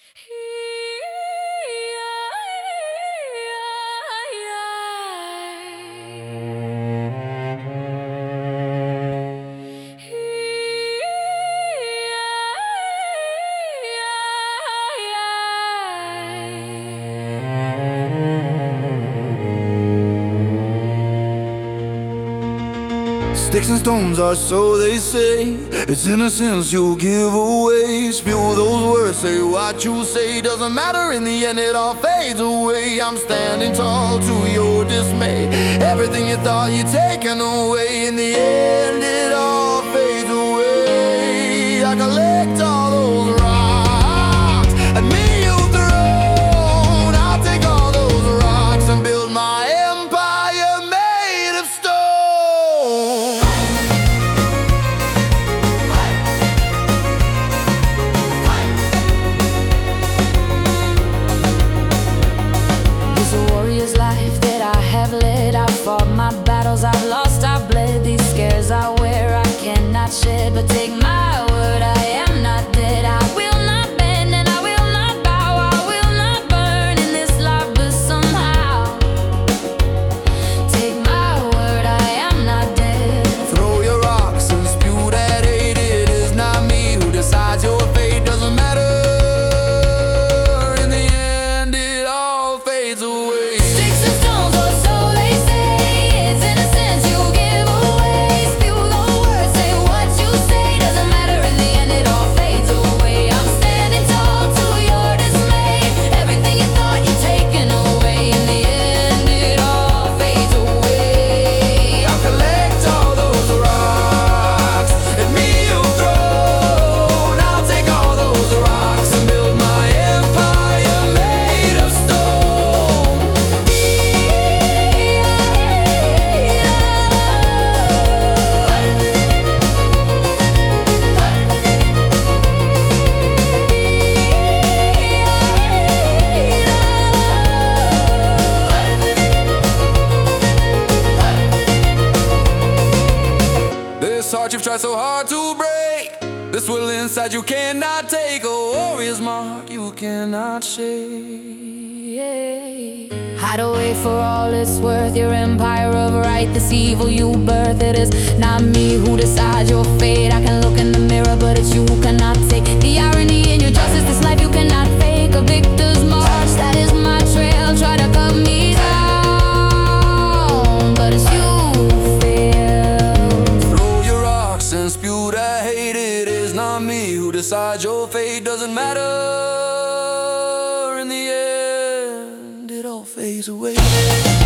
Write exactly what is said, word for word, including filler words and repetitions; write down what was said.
Sticks and stones are so they say. It's innocence you give away. Spew those words, say what you say. Doesn't matter, in the end it all fades away. I'm standing tall to your dismay. Everything you thought you'd taken away, in the end it all fades away. I collect all those rocks and me you've thrown. I'll take all those rocks and build my empire made of stone. Life that I have led, I've fought my battles, I've lost, I've bled. These scars I wear, I cannot shed. But take my word, I am not dead. I will not bend and I will not bow. I will not burn in this life, but somehow, take my word, I am not dead. Throw your rocks and spew that hate. It is not me who decides your fate. Doesn't matter, in the end it all fades away. Heart you've tried so hard to break, this will inside you cannot take. A warrior's mark you cannot shake. Hide away for all it's worth, your empire of right, this evil you birth. It is not me who decides your fate. I can look in the mirror, but it's you who cannot take the irony in your justice. This life you cannot fake. A victor's march, that is my trail. Try to cut me down, but it's you who failed. And spew that hate. It is not me who decides your fate. Doesn't matter, in the end it all fades away.